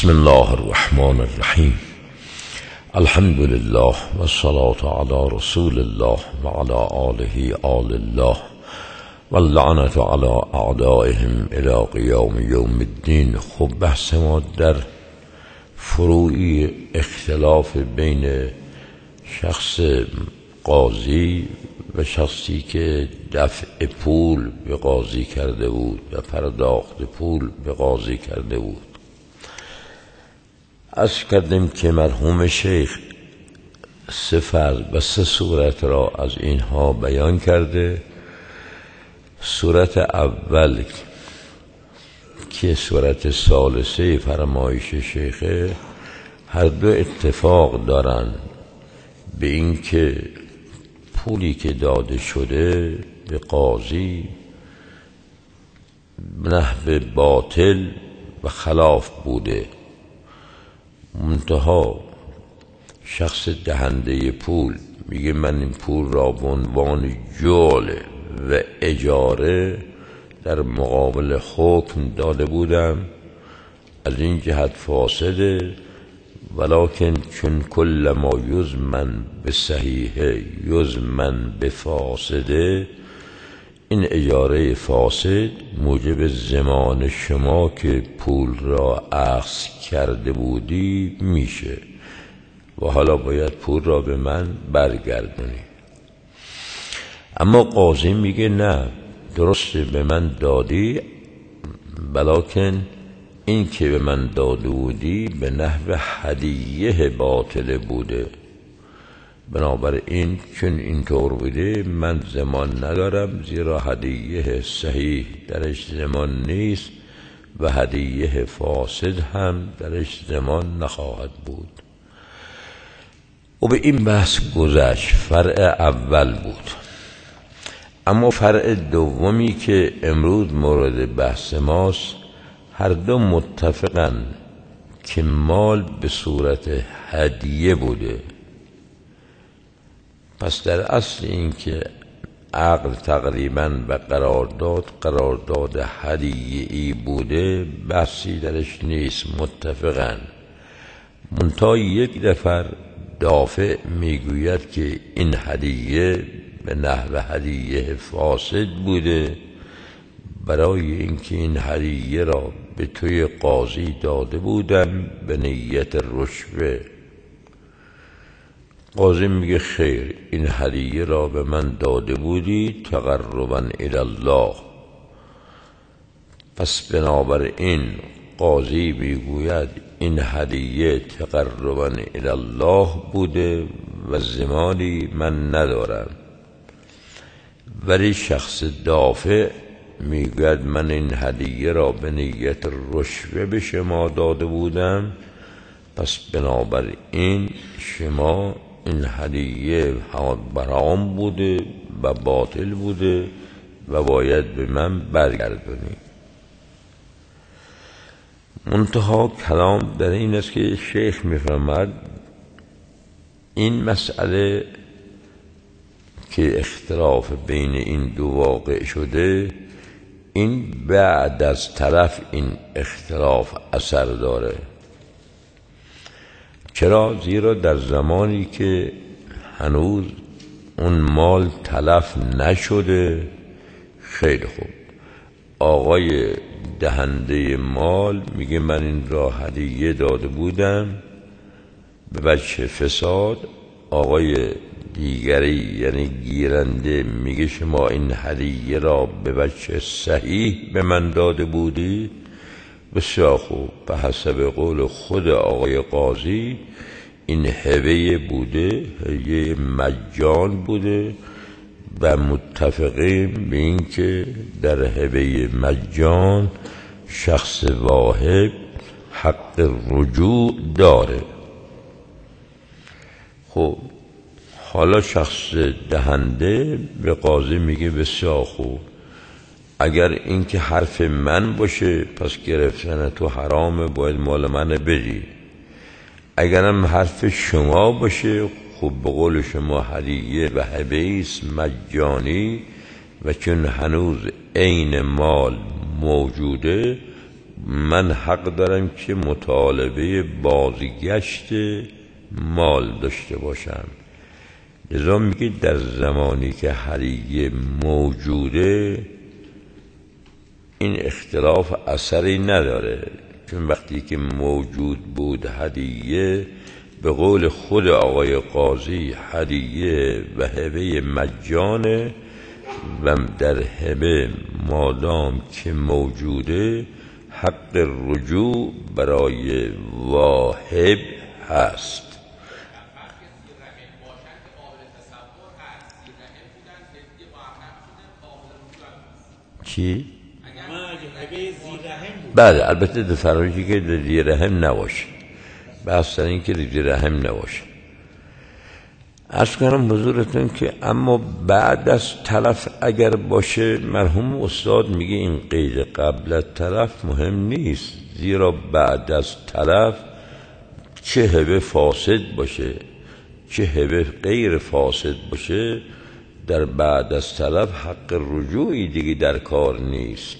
بسم الله الرحمن الرحیم. الحمد لله والصلاة علی رسول الله وعلى آله آل الله واللعنة على اعدائهم الى قیام یوم الدین. خب بحث ما در فروعی اختلاف بین شخص قاضی و شخصی که دفع پول به قاضی کرده بود و پرداخت پول به قاضی کرده بود. عرض کردیم که مرحوم شیخ سه فرض و سه صورت را از اینها بیان کرده. صورت اول که صورت ثالثه فرمایش شیخه، هر دو اتفاق دارند به این که پولی که داده شده به قاضی به نحو باطل و خلاف بوده، منتها شخص دهنده پول میگه من این پول را به عنوان جعل و اجاره در مقابل حکم داده بودم، از این جهت فاسده، ولکن چون کل ما یزمن به صحیحه یزمن به فاسده، این اجاره فاسد موجب ضمان شما که پول را اخذ کرده بودی میشه و حالا باید پول را به من برگردونی. اما قاضی میگه نه، درسته به من دادی، ولکن این که به من داده بودی به نحو هدیه باطل بوده، بنابراین چون اینطور بوده من ضمان ندارم، زیرا هدیه صحیح درش ضمان نیست و هدیه فاسد هم درش ضمان نخواهد بود. و به این بحث گذشت، فرع اول بود. اما فرع دومی که امروز مورد بحث ماست، هر دو متفقن که مال به صورت هدیه بوده. پس در اصل این که عقد تقریبا به قرارداد هدیه ای بوده، بحثی درش نیست، متفقن. منتها یک نفر دافع میگوید که این هدیه به نحو هدیه فاسد بوده، برای اینکه این هدیه را به توی قاضی داده بودم به نیت رشوه. قاضی میگه خیر، این هدیه را به من داده بودی تقربا الی الله. پس بنابراین قاضی میگوید این هدیه تقربا الی الله بوده و ضمانی من ندارم. ولی شخص دافع میگوید من این هدیه را به نیت رشوه به شما داده بودم، پس بنابراین شما این هدیه برام بوده و باطل بوده و باید به من برگردونی. منتها کلام در این است که شیخ میفرماد این مسئله که اختلاف بین این دو واقع شده، این بعد از طرف این اختلاف اثر داره. چرا؟ زیرا در زمانی که هنوز اون مال تلف نشده، خیلی خوب، آقای دهنده مال میگه من این را هدیه داده بودم به وجه فساد، آقای دیگری یعنی گیرنده میگه شما این هدیه را به وجه صحیح به من داده بودی. بسیار خوب، به حسب قول خود آقای قاضی این هبه بوده، هبه مجان بوده و متفقیم به این که در هبه مجان شخص واهب حق رجوع داره. خب حالا شخص دهنده به قاضی میگه بسیار خوب، اگر این که حرف من باشه پس گرفتن تو حرامه، باید مال من بدی. اگرم حرف شما باشه، خب به قول شما هدیه و هبه است مجانی و چون هنوز عین مال موجوده، من حق دارم که مطالبه بازگشت مال داشته باشم. لذا میگه در زمانی که هدیه موجوده این اختلاف اثری نداره، چون وقتی که موجود بود هدیه، به قول خود آقای قاضی هدیه و هبه مجانه و در هبه مادام که موجوده حق رجوع برای واهب هست. چی؟ بله البته در فرایشی که زیر رحم نباشه، بحث این که زیر رحم نباشه. عرض کنم حضورتون که اما بعد از تلف اگر باشه، مرحوم استاد میگه این قید قبل از تلف مهم نیست، زیرا بعد از تلف چه هبه فاسد باشه چه هبه غیر فاسد باشه، در بعد از تلف حق رجوعی دیگه در کار نیست.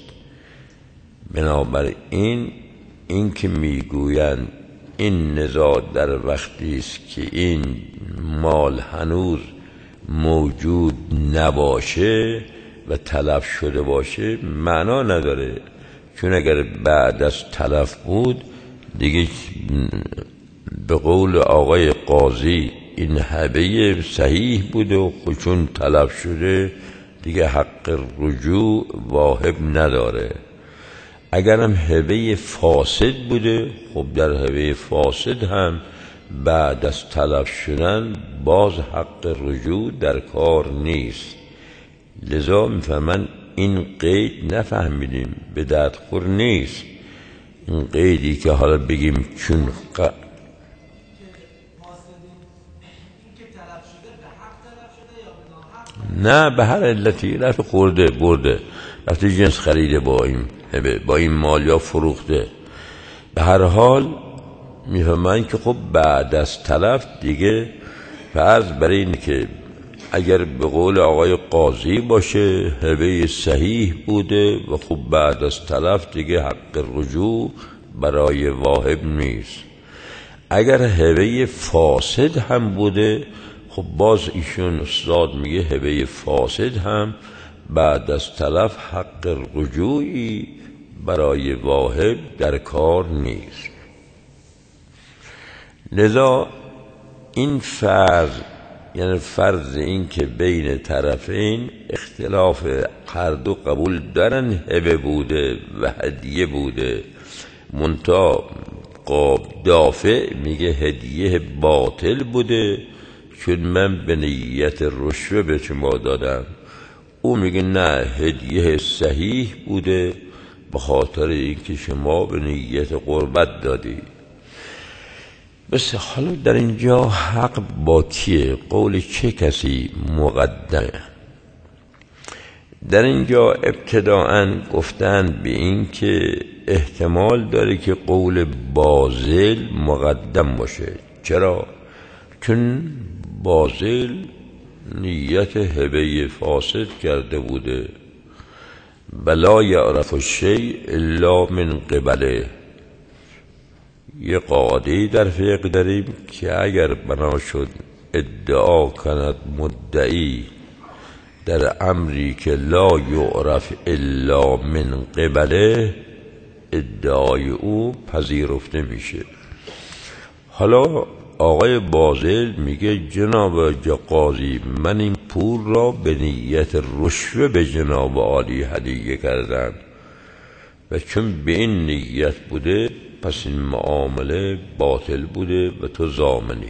بنابراین این که میگویند این نزاع در وقتی است که این مال هنوز موجود نباشه و تلف شده باشه معنا نداره، چون اگر بعد از تلف بود دیگه به قول آقای قاضی این هبه صحیح بوده و چون تلف شده دیگه حق رجوع واهب نداره. اگرم هبه فاسد بوده، خب در هبه فاسد هم بعد از تلف شدن باز حق رجوع در کار نیست. لذا میفهمن این قید نفهمیدیم به درد خور نیست. این قیدی که حالا بگیم چون نه به هر علتی رفت خورده برده، رفته جنس خریده با این مال یا فروخته، به هر حال میفهمن که خب بعد از تلف دیگه فرض برای این که اگر به قول آقای قاضی باشه هبه صحیح بوده و خب بعد از تلف دیگه حق رجوع برای واهب نیست. اگر هبه فاسد هم بوده، خب باز ایشون استاد میگه هبه فاسد هم بعد از تلف حق رجوعی برای واهب در کار نیست. لذا این فرض، یعنی فرض این که بین طرفین اختلاف هر دو قبول دارن هبه بوده و هدیه بوده، منتها دافع میگه هدیه باطل بوده چون من به نیت رشوه به شما دادم، او میگه نه هدیه صحیح بوده به خاطر اینکه شما به نیت قربت دادی. بس حالا در اینجا حق با کیه؟ قول چه کسی مقدمه؟ در اینجا ابتداءً گفتن به این که احتمال داره که قول باذل مقدم باشه. چرا؟ چون باذل نیت هبه فاسد کرده بوده، بلا یعرف الشیء الا من قبله. یه قاعده در فقه داریم که اگر بنا شد ادعا کند مدعی در امری که لا یعرف الا من قبله، ادعای او پذیرفته میشه. حالا آقای باذل میگه جناب قاضی من این پول را به نیت رشوه به جناب عالی هدیه کردم و چون به این نیت بوده پس این معامله باطل بوده و تو ضامنی.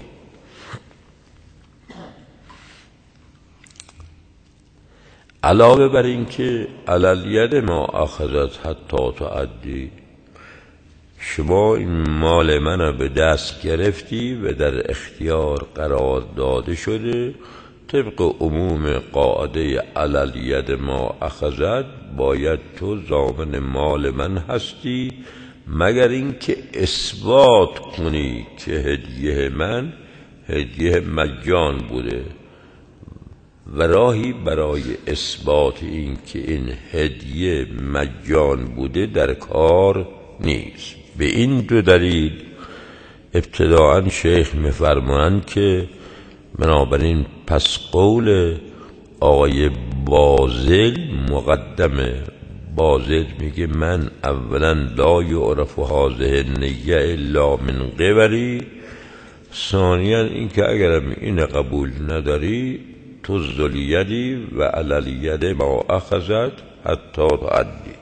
علاوه بر این که علالید ما اخذت حتی تعدی، شما این مال من به دست گرفتی و در اختیار قرار داده شده، طبق عموم قاعده علالید ما اخذت باید تو ضامن مال من هستی، مگر اینکه اثبات کنی که هدیه من هدیه مجان بوده. و راهی برای اثبات این که این هدیه مجان بوده در کار نیست. به این دو دلیل ابتداءً شیخ می‌فرمایند که بنابراین پس قول آقای باذل مقدمه. باذل میگه من اولا لا یعرف هذه النیه الا من قبلی، ثانیا این که اگرم این قبول نداری تزدل یدی و علی الید ما اخذت حتی تعدی.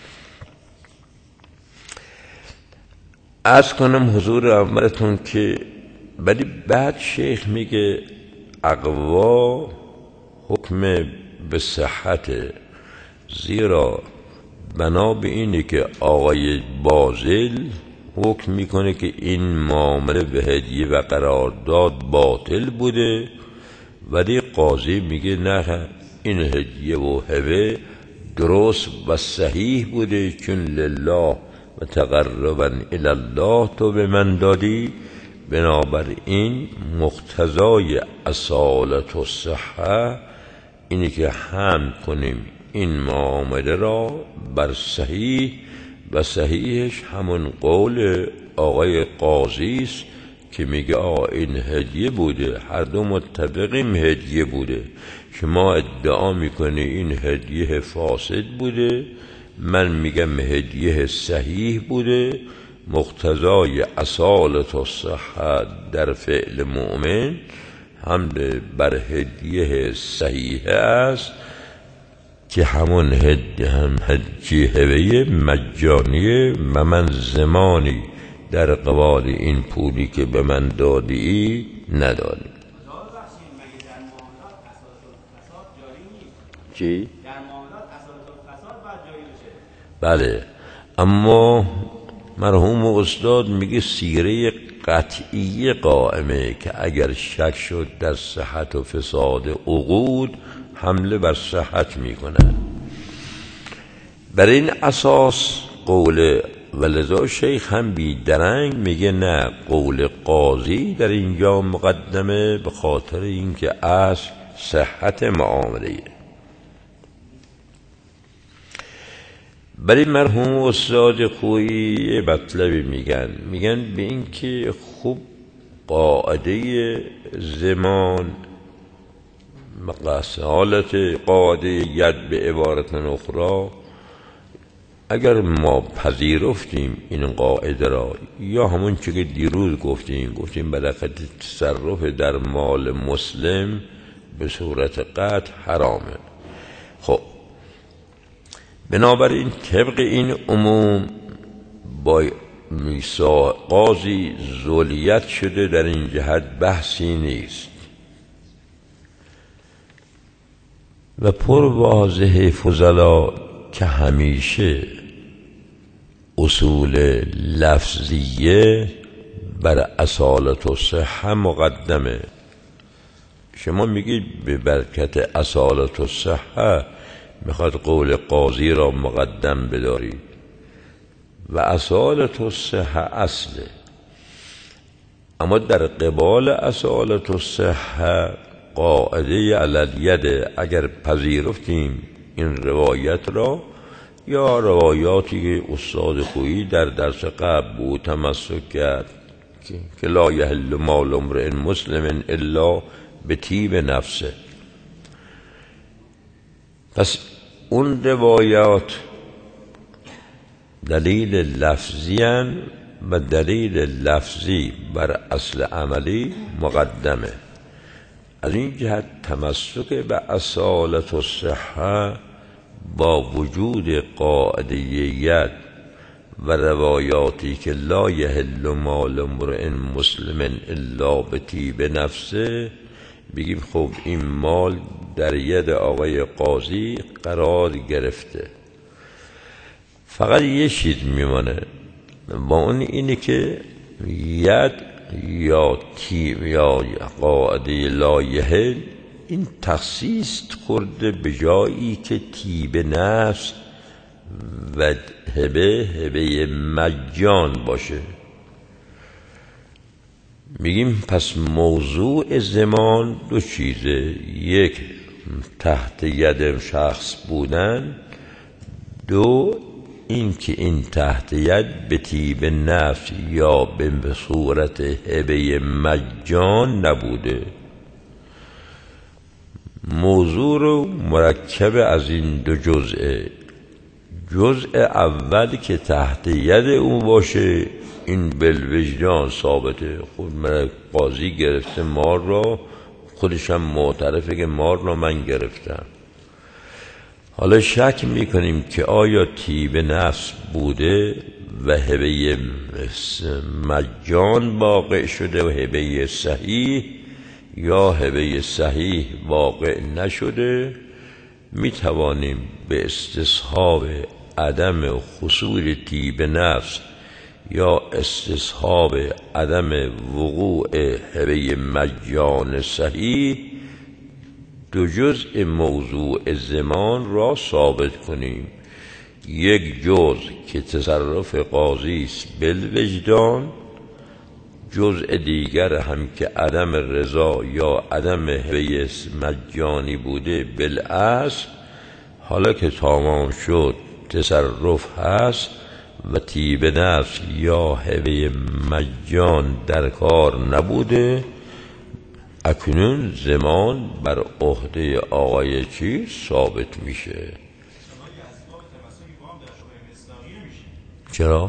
عرض کنم حضور اولتون که ولی بعد شیخ میگه اقوا حکم به صحت، زیرا بنا به اینه که آقای باذل حکم میکنه که این معامله به هدیه و قرارداد باطل بوده، ولی قاضی میگه نه، این هدیه و هبه درست و صحیح بوده، چون لله و تقربا الی الله تو به من دادی، بنابراین مقتضای اصالت و صحه اینی که حمل کنیم این معامله را بر صحیح، و صحیحش همون قول آقای قاضی است که میگه این هدیه بوده، هر دو متفقیم هدیه بوده، شما ادعا میکنی این هدیه فاسد بوده، من میگم هدیه صحیح بوده، مقتضای اصالت و صحت در فعل مؤمن حمل بر هدیه صحیح است که همون هدیه هبه مجانیه و من زمانی در قبال این پولی که به من دادی نداری. چی؟ در معاملات اصالت الفساد باید جاری بشه. بله، اما مرحوم استاد میگه سیره قطعی قائمه که اگر شک شد در صحت و فساد عقود حمله بر صحت میکنه. بر این اساس قول ولذا شیخ هم بیدرنگ میگه نه، قول قاضی در اینجا مقدمه به خاطر اینکه اصل صحت معامله. برای مرحوم استاد خویی مطلبی میگن به این که خوب قاعده زمان حالت قاعده ید به عبارت اخرى، اگر ما پذیرفتیم این قاعده را، یا همون چه که دیروز گفتیم برکت تصرف در مال مسلم به صورت قطع حرامه. خب بنابراین طبق این عموم با قاضی ذولیت شده، در این جهت بحثی نیست و پر واضح فضلا که همیشه اصول لفظیه بر اصالت و صحه مقدمه. شما میگید به برکت اصالت و صحه میخواد قول قاضی را مقدم بدارید و اصالت و صحه اصله، اما در قبال اصالت و صحه قاعده علی الید اگر پذیرفتیم این روایت را یا روایاتی که استاد خویی در درس قبل بود تمسک کرد که لا یحل مال امرئ مسلم الا به طیب نفسه، پس اون روایات دلیل لفظی و دلیل لفظی بر اصل عملی مقدمه. از این جهت تمسک به اصالت و صحه با وجود قاعده ید و روایاتی که لا یحل مال امرئ مسلم الا به طیب نفسه، بگیم خب این مال در ید آقای قاضی قرار گرفته. فقط یه چیز میمانه با اون اینه که ید یا طیب یا قاعده لا یحل این تخصیص کرده به جایی که طیب نفس و هبه مجان باشه. میگیم پس موضوع زمان دو چیزه، یک تحت ید شخص بودن، دو این که این تحت ید به طیب نفس یا به صورت هبه مجان نبوده. موضوع رو مرکب از این دو جزءه. جزء اول که تحت ید اون باشه این بالوجدان ثابته. خود من قاضی گرفته مار را، خودشم معترفه که مار را من گرفتم. حالا شک میکنیم که آیا طیب نفس بوده و هبه مجان واقع شده و هبه صحیح، یا هبه صحیح واقع نشده. میتوانیم به استصحاب عدم حصول طیب نفس یا استصحاب عدم وقوع هبه مجان صحیح دو جزء موضوع زمان را ثابت کنیم. یک جزء که تصرف قاضی است بالوجدان، جزء دیگر هم که عدم رضا یا عدم هبه مجانی بوده بالاصل. حالا که تمام شد تصرف هست و طیب نفس یا هبه مجان در کار نبوده، اکنون زمان بر عهده آقای چی ثابت میشه. چرا؟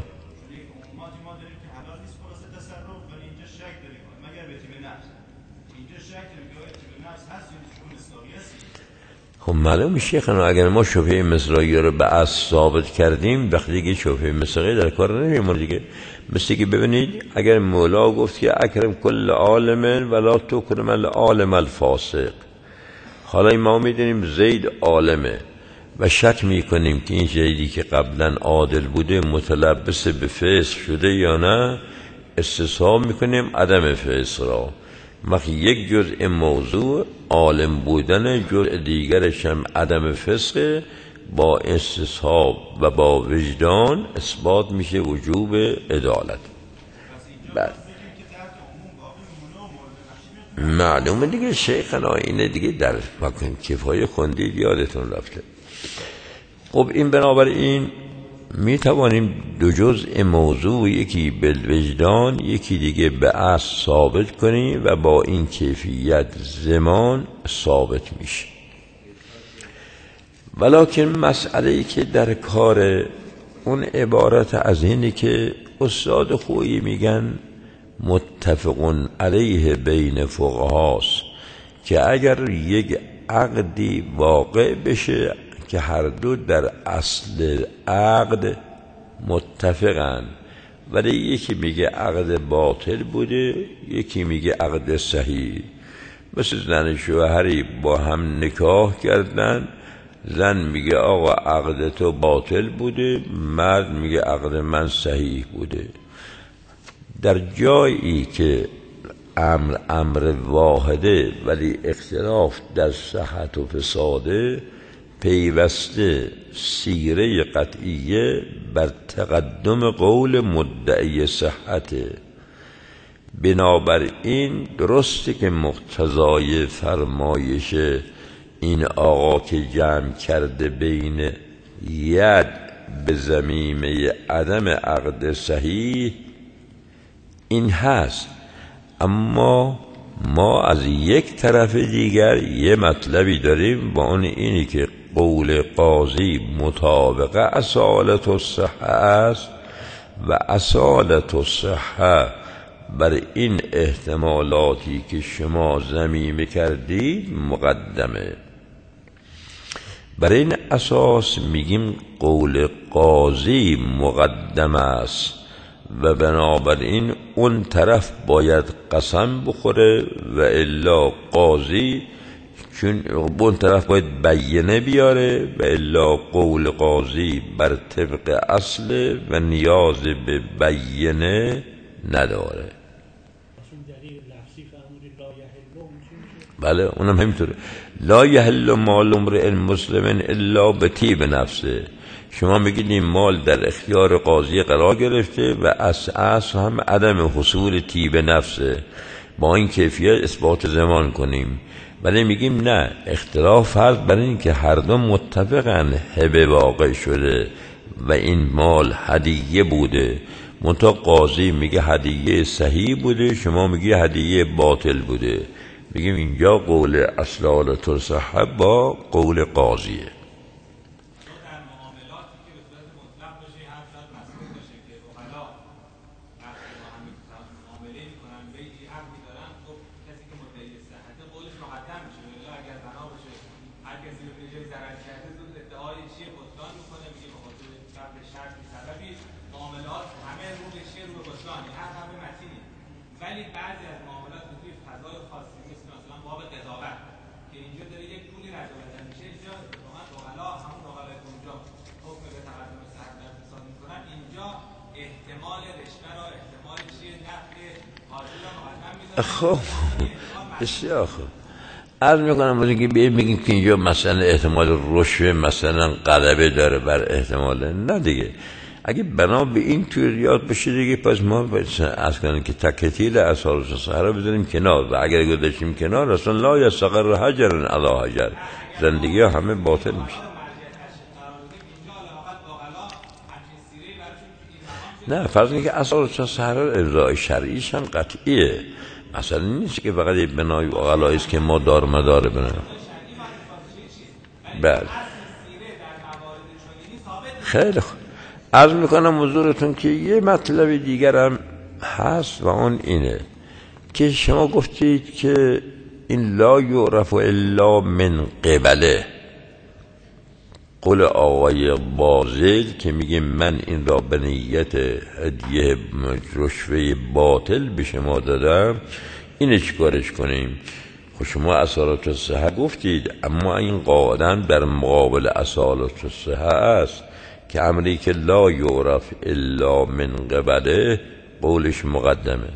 خب معلوم شیخ اگر ما شبهه مصداقی رو به اصل ثابت کردیم وقتی دیگه شبهه مصداقی در کار نمیمونه دیگه. مثل که ببینید اگر مولا گفت که اکرم کل عالم ولا تکرم العالم الفاسق، حالا ما میدونیم زید عالمه و شک میکنیم که این زیدی که قبلا عادل بوده متلبس به فسق شده یا نه، استصحاب میکنیم عدم فسق را. وقتی یک جزء موضوع عالم بودن، جزء دیگرش هم عدم فسق، با استصحاب و با وجدان اثبات میشه وجوب عدالت. بعد معلومه دیگه شیخنا اینه دیگه در مکان کفایه خوندید یادتون رفته. خب این بنابراین می توانیم دو جزء موضوع، یکی بالوجدان یکی دیگه به اصل ثابت کنیم و با این کیفیت زمان ثابت میشه. ولکن مسئله‌ای که در کار اون عبارت از اینه که استاد خویی میگن متفقون علیه بین فقهاست که اگر یک عقدی واقع بشه که هر دو در اصل عقد متفقن، ولی یکی میگه عقد باطل بوده یکی میگه عقد صحیح. مثل زن شوهری با هم نکاح کردن، زن میگه آقا عقد تو باطل بوده، مرد میگه عقد من صحیح بوده. در جایی که امر واحده ولی اختلاف در صحت و فساده، پیوسته سیره قطعیه بر تقدم قول مدعی صحته. بنابراین درسته که مقتضای فرمایش این آقا که جمع کرده بین ید به ضمیمه عدم عقد صحیح این هست، اما ما از یک طرف دیگر یه مطلبی داریم با اون اینی که قول قاضی مطابق اصالت الصحه است و اصالت الصحه بر این احتمالاتی که شما ضمیمه کردید مقدمه. بر این اساس میگیم قول قاضی مقدم است و بنابراین اون طرف باید قسم بخوره و الا قاضی، چون اون طرف باید بیینه بیاره و الا قول قاضی بر طبق اصل و نیاز به بیینه نداره. بله اونم همینطوره. لا یحل مال امرئ مسلم الا بطیب نفسه. شما میگید این مال در اختیار قاضی قرار گرفته و اصل هم عدم حصول طیب نفسه، با این کیفیت اثبات زمان کنیم. ولی میگیم نه، اختلاف فرض بر این که هر دو متفقن هبه واقع شده و این مال هدیه بوده، منتها قاضی میگه هدیه صحیح بوده، شما میگی هدیه باطل بوده، میگیم اینجا قول اصل تصح با قول قاضیه. ولی بعضی از معاملات توی فضای خاصی مثلا باب قضاوت که اینجا داره یک پولی رد و بدل میشه، اینجا واقعا عقلا همون عقلای اونجا حکم به تقدم صحت اقتصاد میکنن، اینجا احتمال رشوه را احتمال چیه نقل حاضر را مقدم میذارن. خب بسیار خوب، عرض میکنم که بگیم که اینجا مثلا احتمال رشوه مثلا غلبه داره بر احتمال، نه دیگه. اگه بنا به این توریات بشه دیگه، پس ما از کنیم که تکتیل اساس صحرا بذاریم کنار، و اگر گذاشتیم کنار اصلا لا یستقر حجر علی حجر، زندگی ها همه باطل میشه. نه فرض اینه که اساس صحرا ارضای شرعیش هم قطعیه، مثلا نیست که فقط یه بنای اقلایی است که ما دار مدار بنای. بله خیلی خوب، عرض میکنم حضورتون که یه مطلب دیگر هم هست و اون اینه که شما گفتید که این لا یعرف الا من قبله، قول آقای باذل که میگه من این را به نیت هدیه رشوه باطل به شما دادم، اینه چیکارش کنیم؟ خب شما اصالت الصحه گفتید، اما این قاعدن در مقابل اصالت الصحه است که امری که لا یعرف الا من قبله قولش مقدمه.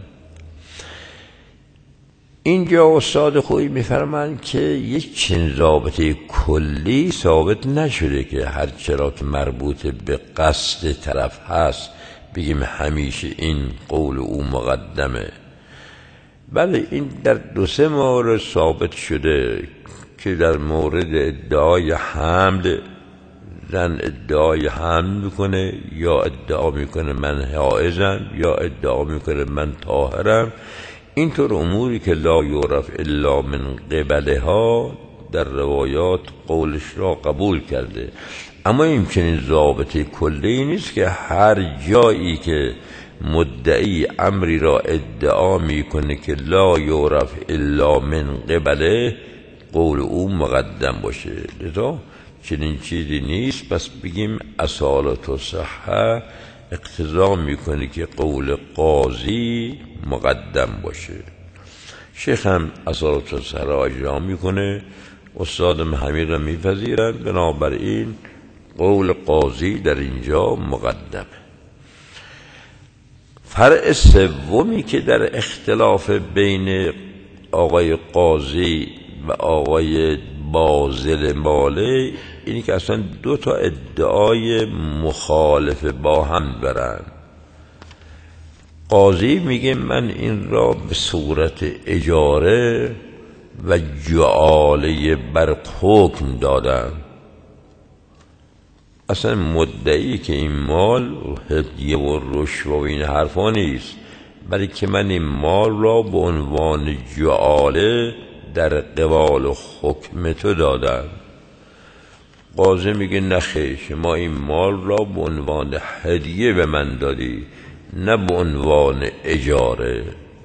اینجا استاد خوبی میفرمایند که یک چنین ضابطه کلی ثابت نشده که هر چرا که مربوط به قصد طرف هست بگیم همیشه این قول او مقدمه. بله این در 2-3 مورد ثابت شده که در مورد ادعای حمل، زن ادعای حمل میکنه یا ادعا میکنه من حائضم یا ادعا میکنه من طاهرم، اینطور اموری که لا یعرف الا من قبله ها در روایات قولش را قبول کرده. اما این چنین ضابطه کلی نیست که هر جایی که مدعی امری را ادعا میکنه که لا یعرف الا من قبله قول او مقدم باشه. لذا چنین چیزی نیست، پس بگیم اصالت و صحه اقتضا میکنه که قول قاضی مقدم باشه. شیخ هم اصالت و صحه را اجرا میکنه، استاد همین را میپذیرند، بنابراین قول قاضی در اینجا مقدمه. فرع سومی که در اختلاف بین آقای قاضی و آقای باذل ماله اینی که اصلا 2 ادعای مخالف با هم برن. قاضی میگه من این را به صورت اجاره و جعاله بر حکم دادم، اصلا مدعی که این مال هدیه و رشوه و این حرفا نیست، بلکه من این مال را به عنوان جعاله در قبال و حکم تو دادم. قاضی میگه نخیر، شما این مال را به عنوان هدیه به من دادی نه به عنوان اجاره.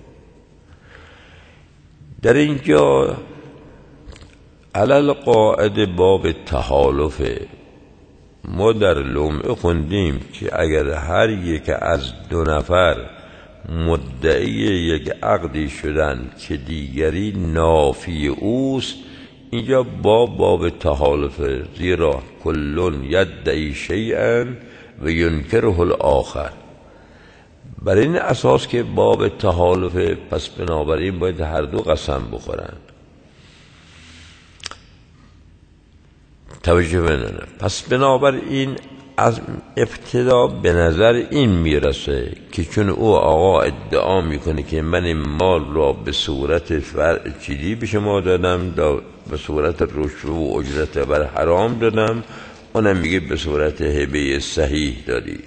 در اینجا علل قاعده باب تحالف ما در لمعه خوندیم که اگر هر یک از 2 نفر مدعی یک عقدی شدن که دیگری نافی اوست، اینجا باب تحالف، زیرا کلون یدعی شیئا و ینکره الاخر. بر این اساس که باب تحالف، پس بنابراین باید هر 2 قسم بخورن. توجه بنانه. پس بنابراین از ابتدا به نظر این میرسه که چون او آقا ادعا میکنه که من این مال را به صورت چیزی به شما دادم، به صورت رشوه و اجرت بر حرام دادم، اونم میگه به صورت هبه صحیح دادی.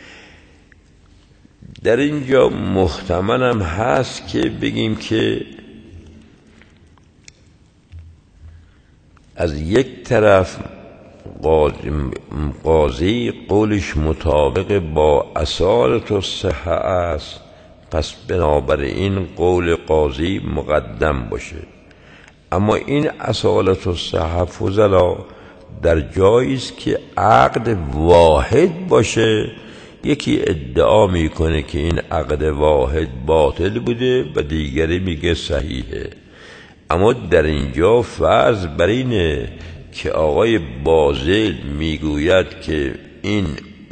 در اینجا محتملم هست که بگیم که از یک طرف قاضی قولش مطابق با اصالت الصحه است، پس بنابراین قول قاضی مقدم باشه. اما این اصالت الصحه فضلا در جایی است که عقد واحد باشه، یکی ادعا میکنه که این عقد واحد باطل بوده و دیگری میگه صحیحه. اما در اینجا فرض بر اینه که آقای باذل میگوید که این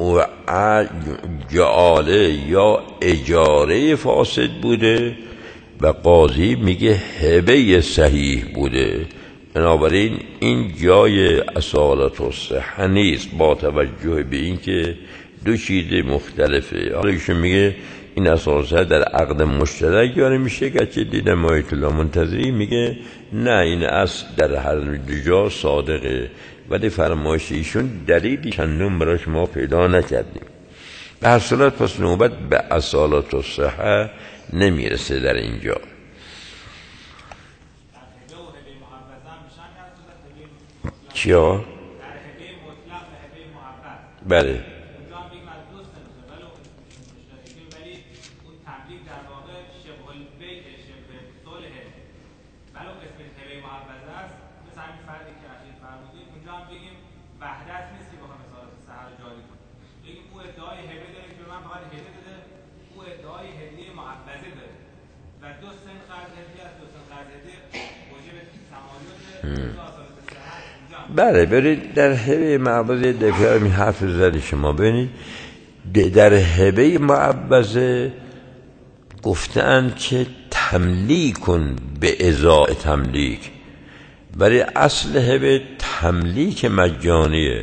جعاله یا اجاره فاسد بوده و قاضی میگه هبه صحیح بوده، بنابراین این جای اصالت الصحه نیست با توجه به این که دو چیز مختلفه. حالا ایشون میگه این اساسا در عقد مشترک جاری میشه، که دیدم آیت الله منتظری میگه نه، این اصل در هر دو جا صادقه، ولی فرمایش ایشون دلیلی چندون براش ما پیدا نکردیم. به هر صورت پس نوبت به اصالت الصحه نمیرسه در اینجا. چیا؟ بله بله. برید در هبه معوضه دفعه می حرف زدی شما. ببینید در هبه معوضه گفتن که تملیک کن به ازای تملیک، برای اصل هبه تملیک مجانیه،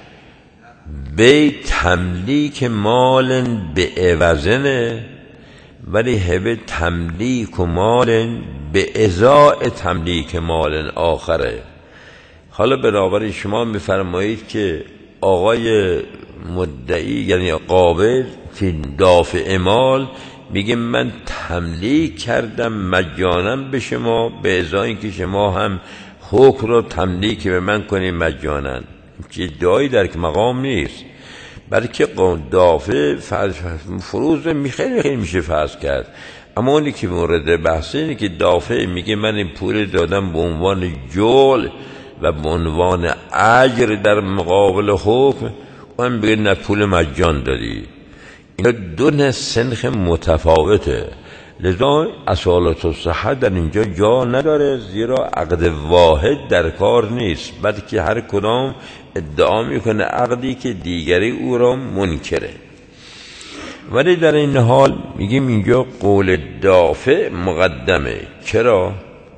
بی تملیک مال به عوضنه، ولی هبه تملیک و مال به ازای تملیک مال آخره. حالا بنابراین شما میفرمایید که آقای مدعی یعنی قابل که دافع مال میگه من تملیک کردم مجانا به شما، به ازای اینکه شما هم حکم رو تملیک به من کنید مجانا. چه دایی در مقام نیست، بلکه دافع فروض خیلی خیلی میشه فرض کرد. اما اونی که مورد بحثه اینه که دافع میگه من این پول دادم به عنوان جول و به عنوان اجر در مقابل حکم، اون بگه نه پول مجان دادی. اینا دو سنخ متفاوته، لذا اصالت الصحه در اینجا جا نداره، زیرا عقد واحد در کار نیست، بلکه هر کدام ادعا میکنه عقدی که دیگری او را منکره. ولی در این حال میگیم اینجا قول دافع مقدمه. چرا؟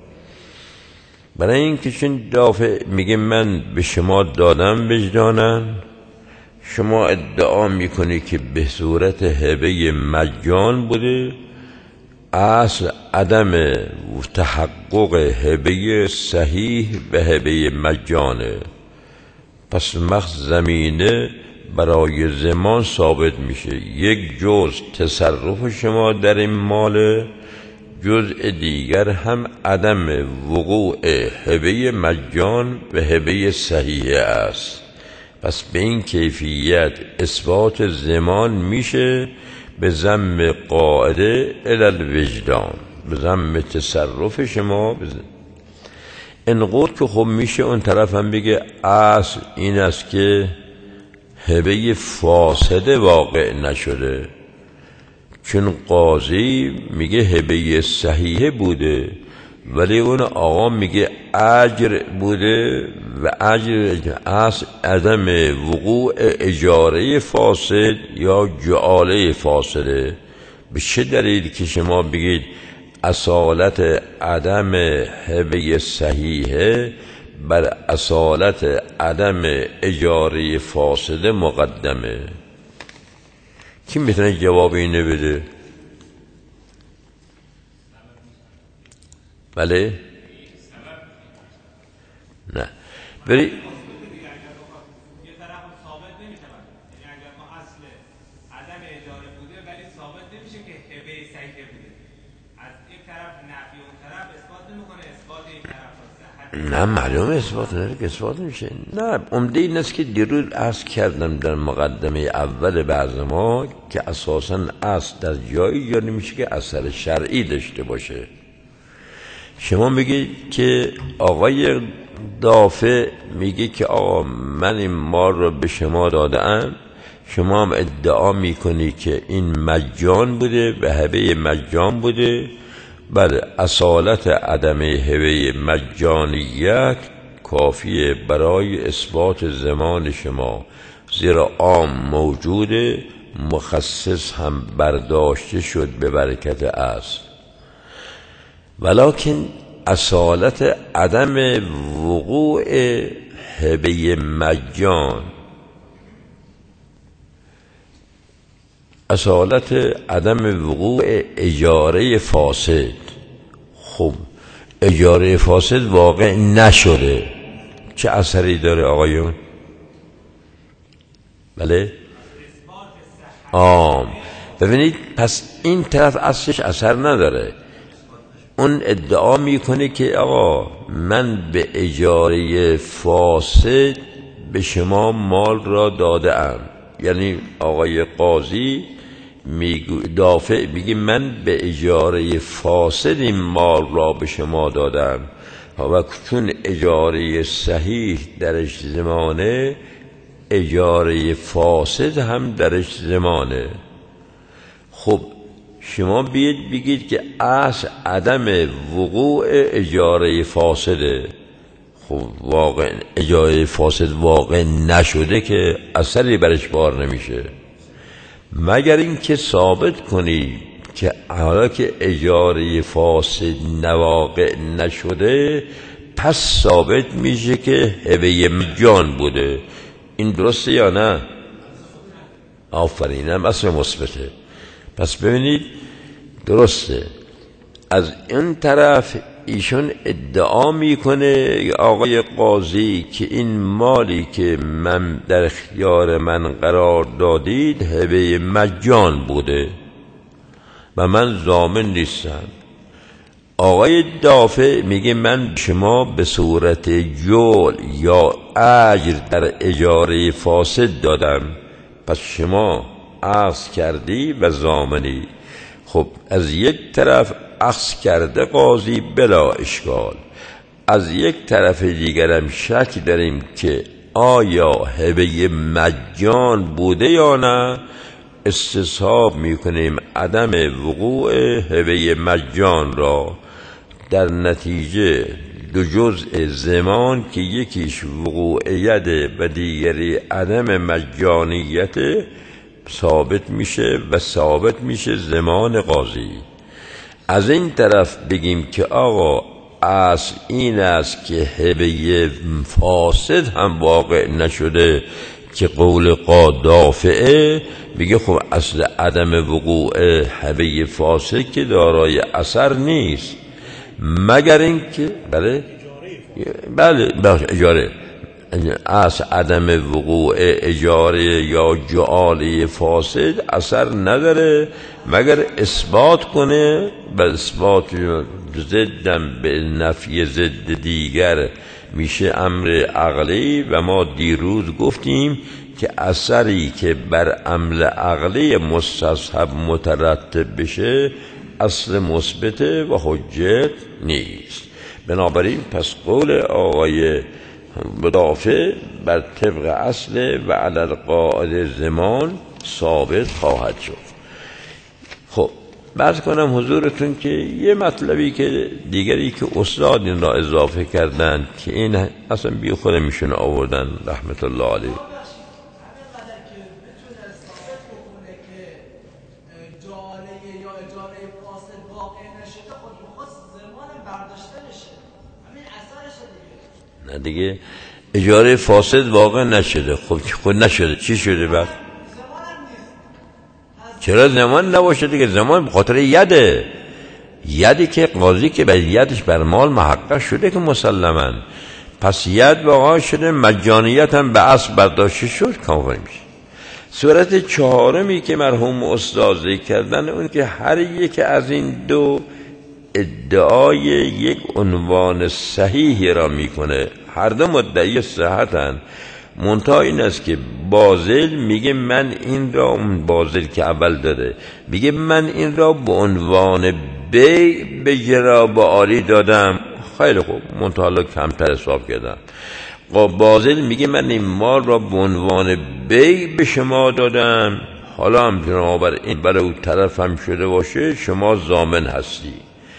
برای اینکه چون دافع میگه من به شما دادم وجدانن، شما ادعا میکنی که به صورت هبه مجان بوده، اصل عدم تحقق هبه صحیح به هبه مجانه، پس مخص زمینه برای زمان ثابت میشه. یک جز تصرف شما در این مال، جزء دیگر هم عدم وقوع هبه مجان و هبه صحیح است. پس به این کیفیت اثبات زمان میشه به ضم قاعده الی الوجدان، به ضم تصرف شما. انقدر که خب میشه اون طرف هم بگه اصل این است که هبه فاسده واقع نشده، چون قاضی میگه هبه صحیحه بوده ولی اون آقا میگه اجر بوده و اجر اصل عدم وقوع اجاره فاسد یا جعاله فاسده. به چه دلیل که شما بگید اصالت عدم هبه صحیحه بر اصالت عدم اجاره فاسده مقدمه؟ کی میتونه جواب اینو بده؟ بله؟ نه. بری نه معلوم اثبات نداره که اثبات میشه. نه عمده این است که دیروز عرض کردم در مقدمه اول بحث ما که اساساً اصل در جایی جاری میشه که اثر شرعی داشته باشه. شما میگید که آقای دافع میگه که آقا من این مال رو به شما دادم، شما هم ادعا میکنی که این مجان بوده و هبه مجان بوده. بله، اصالت عدم هبه مجانیت کافیه برای اثبات زمان شما، زیرا عام موجوده، مخصص هم برداشته شد به برکت اصل. ولکن اصالت عدم وقوع هبه مجان، اصالت عدم وقوع اجاره فاسد، خب اجاره فاسد واقع نشده، چه اثری داره آقایون؟ بله؟ ببینید، پس این طرف اصلش اثر نداره. اون ادعا میکنه که آقا من به اجاره فاسد به شما مال را داده ام. یعنی آقای قاضی دافع میگه من به اجاره فاسد این مال را به شما دادم و چون اجاره صحیح درش زمانه، اجاره فاسد هم درش زمانه. خب شما بیاید بگید که اصل عدم وقوع اجاره فاسده. خب واقع اجاره فاسد واقع نشده که اثری برش بار نمیشه، مگر اینکه ثابت کنی که حالا که اجاره فاسد نواقع نشده، پس ثابت میشه که هبه مجان بوده. این درسته یا نه؟ آفرینم، اصل مثبته. پس ببینید درسته. از این طرف ایشون ادعا میکنه آقای قاضی که این مالی که من در اختیار من قرار دادید هبه مجان بوده و من ضامن نیستم. آقای دافع میگه من شما به صورت جول یا اجر در اجاره فاسد دادم، پس شما اخذ کردی و ضامنی. خب از یک طرف اخذ کرده قاضی بلا اشکال، از یک طرف دیگرم شک داریم که آیا هبه مجان بوده یا نه. استصحاب میکنیم عدم وقوع هبه مجان را. در نتیجه دو جزء زمان که یکیش وقوعیت و دیگری عدم مجانیت ثابت میشه و ثابت میشه زمان قاضی. از این طرف بگیم که آقا اصل این است که هبه فاسد هم واقع نشده که قول دافعه، میگه خب اصل عدم وقوع هبه فاسد که دارای اثر نیست، مگر اینکه بله اجاره، اصل عدم وقوع اجاره یا جعالی فاسد اثر نداره مگر اثبات کنه. و اثبات ضدم به نفی ضد دیگر میشه امر عقلی، و ما دیروز گفتیم که اثری که بر عمل عقلی مستصحب مترتب بشه اصل مثبته و حجت نیست. بنابراین پس قول آقای مدافع بر طبق اصل و علی القاعده زمان ثابت خواهد شد. خب بحث کنم حضورتون که یه مطلبی که دیگری که استاد این را اضافه کردن که این اصلا بی خود میشونه آوردن رحمت الله علیه. نه دیگه اجاره فاسد واقع نشده. خب خود نشده چی شده بعد؟ چرا زمان نباشه دیگه؟ زمان بخاطر یدی که قاضی که به یدش بر مال محقق شده که مسلماً، پس ید واقع شده، مجانیت هم به اصل برداشته شد کامل میشه. صورت چهارمی که مرحوم استاد ذکر کردن اون که هر یک از این دو ادعای یک عنوان صحیحی را میکنه. هر دو مدعی صحتن، منتها این است که باذل میگه من این را، اون باذل که اول داره میگه من این را به عنوان بیع به جناب عالی دادم. خیلی خوب، منتها حالا کمتر حساب کردم. باذل میگه من این مال را به عنوان بیع به شما دادم، حالا هم بنابراین برای اون طرف هم شده باشه شما ضامن هستی.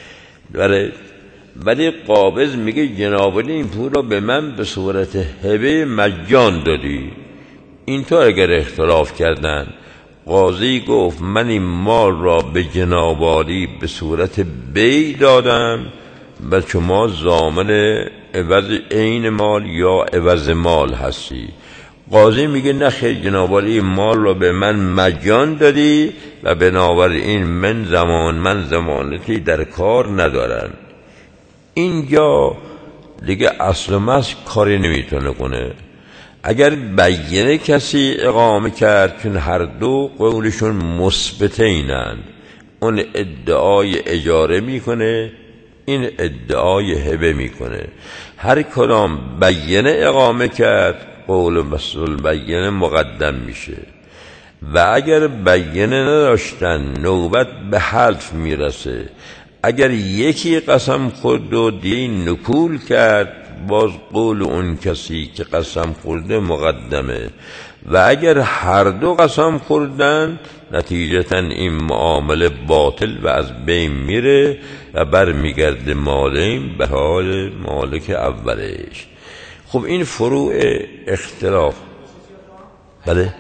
ولی قابض میگه جناب عالی این پول را به من به صورت هبه مجان دادی. اینطور اگر اختلاف کردن، قاضی گفت من این مال را به جناب عالی به صورت بیع دادم و شما ضامن عوض عین مال یا عوض مال هستی. قاضی میگه نه خیر جناب عالی این مال را به من مجان دادی و بنابراین من ضمانتی در کار ندارن. اینجا دیگه اصل مس کاری نمیتونه کنه. اگر بینه کسی اقامه کرد، چون هر دو قولشون مثبتینن، اون ادعای اجاره میکنه، این ادعای هبه میکنه. هر کدام بینه اقامه کرد قول مسئول بینه مقدم میشه و اگر بینه نداشتن نوبت به حلف میرسه. اگر یکی قسم خورد و دیگه نکول کرد، باز قول اون کسی که قسم خورده مقدمه و اگر هر دو قسم خوردن نتیجتا این معامله باطل و از بین میره و برمیگرده مالین به حال مالک اولش. خب این فروع اختلاف. بله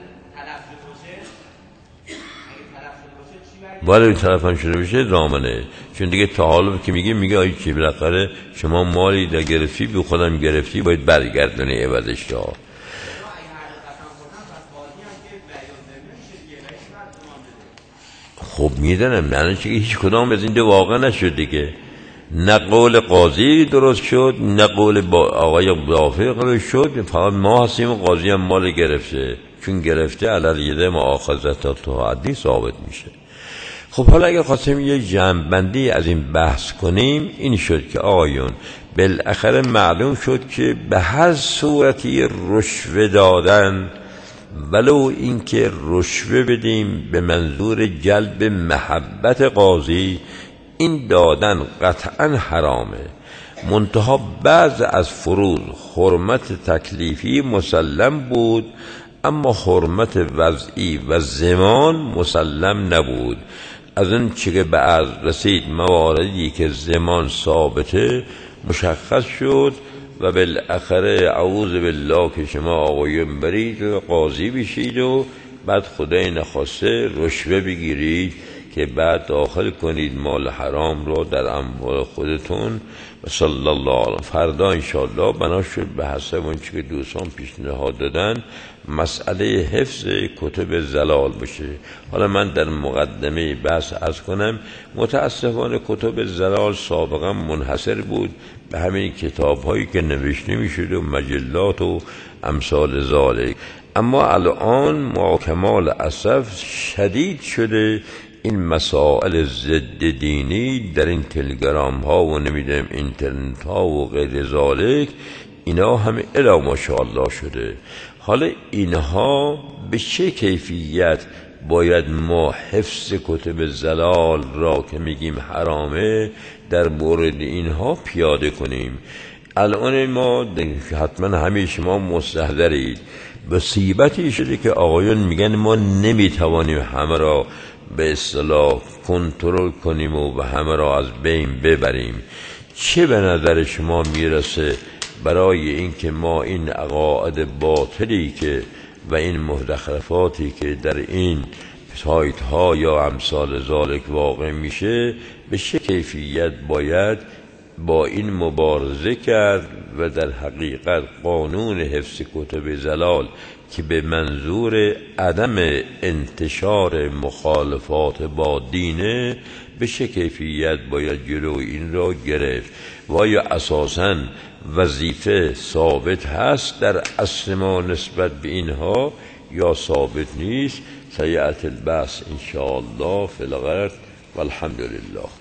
باید این طرف هم شده بشه ضامنه، چون دیگه تا حالا که میگه آیی چی بالاخره شما مالی در گرفتی بی خودم گرفتی باید برگردونی عوضش را. خب میدونم معنی چه هیچ کدام از این دو واقع نشد دیگه. نه قول قاضی درست شد نه قول با آقای موافق شد، فقط ما هستیم و قاضی هم مال گرفته، چون گرفته علل مؤاخذت تا حدی ثابت میشه. خب حالا اگه خواستیم یه جمع‌بندی از این بحث کنیم، این شد که آقایون بالاخره معلوم شد که به هر صورتی رشوه دادن، ولو اینکه رشوه بدیم به منظور جلب محبت قاضی، این دادن قطعا حرامه. منتها بعض از فروض حرمت تکلیفی مسلم بود، اما حرمت وضعی و زمان مسلم نبود. از اون چه که بعد رسید مواردی که زمان ثابته مشخص شد و بالاخره اعوذ بالله که شما آقایون برید و قاضی بشید و بعد خدای نخواسته رشوه بگیرید که بعد داخل کنید مال حرام رو در اموال خودتون. و صلی الله علیه. فردا انشاءالله بنا شد به حسب اون چی که دوستان پیشنهاد دادن مسئله حفظ کتب زلال باشه. حالا من در مقدمه بحث عرض کنم متاسفانه کتب زلال سابقا منحصر بود به همین کتاب هایی که نوشته می شد و مجلات و امثال ذالک، اما الان ما کمال اسف شدید شده این مسائل ضد دینی در این تلگرام ها و نمیدونم اینترنت ها و غیر ذالک، اینا همه الا ماشاءالله شده. حالا اینها به چه کیفیت باید ما حفظ کتب زلال را که میگیم حرامه در مورد اینها پیاده کنیم؟ الان ما حتما همه شما مستحضرید مصیبتی شده که آقایون میگن ما نمیتوانیم همه را به اصطلاح کنترل کنیم و همه را از بین ببریم. چه به نظر شما میرسه برای اینکه ما این عقاید باطلی که و این مزخرفاتی که در این سایت ها یا امثال ذالک واقع میشه به چه کیفیت باید با این مبارزه کرد و در حقیقت قانون حفظ کتب زلال که به منظور عدم انتشار مخالفات با دینه به چه کیفیت باید جلو این را گرفت؟ و آیا اساساً وظیفه ثابت هست در اصل ما نسبت به اینها یا ثابت نیست؟ سیأتی البحث ان شاء الله فی الغد والحمد لله.